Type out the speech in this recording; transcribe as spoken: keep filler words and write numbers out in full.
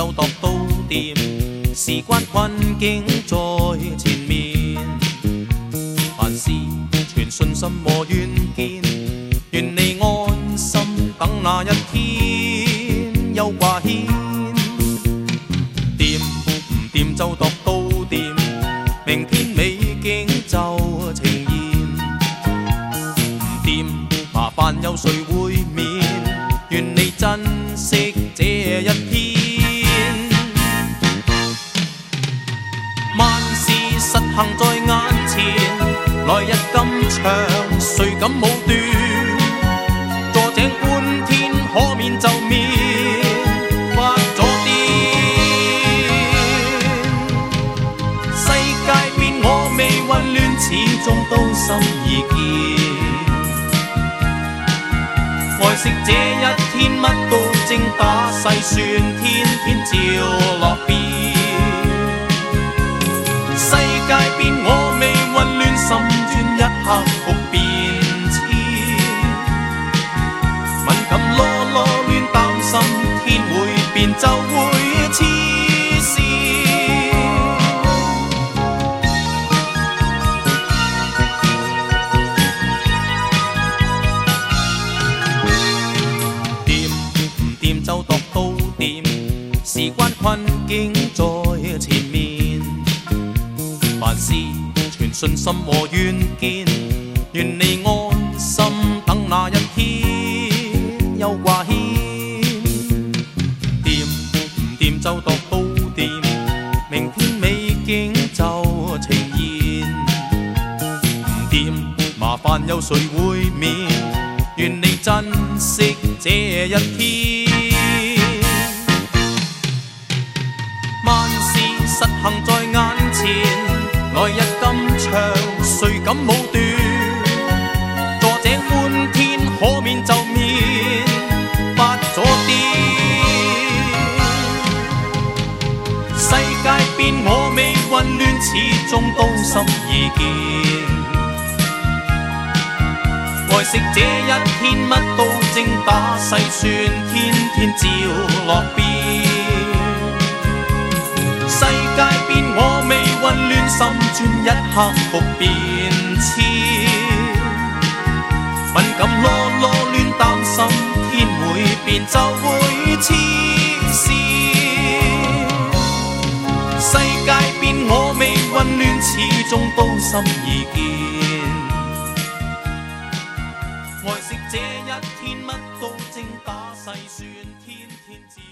就度到掂，事關困境在前面，凡事全信心和願見，願你安心等那一天休掛牽。掂唔掂就度到掂，明天美景就呈現。唔掂麻煩有誰會免？願你珍惜這一天。萬事實行在眼前，來日咁長，誰敢武斷？坐井觀天，可免就免，發咗癲。世界變我未混亂，始終都心意見。愛惜這一天，乜都精打細算，天天照落邊。世界變我未混亂，心專一刻復變遷。敏感囉囉攣，擔心天會變就會黐線。就度到掂，事關困境在前面，凡事全信心和願見，願你安心等那一天休掛牽。掂唔掂就度到掂，明天美景就呈現。唔掂麻煩有誰會免？願你珍惜這一天。萬事實行在眼前，來日咁長，誰敢武斷？坐井觀天，可免就免，發咗癲。世界變我未混亂，始終都心意見。愛惜這一天，乜都精打細算，天天照落邊。世界變我未混亂，心專一刻復變遷。敏感囉囉攣，擔心天會變就會黐線。世界變我未混亂，始終都心意見。愛惜這一天，乜都精打細算，天天照。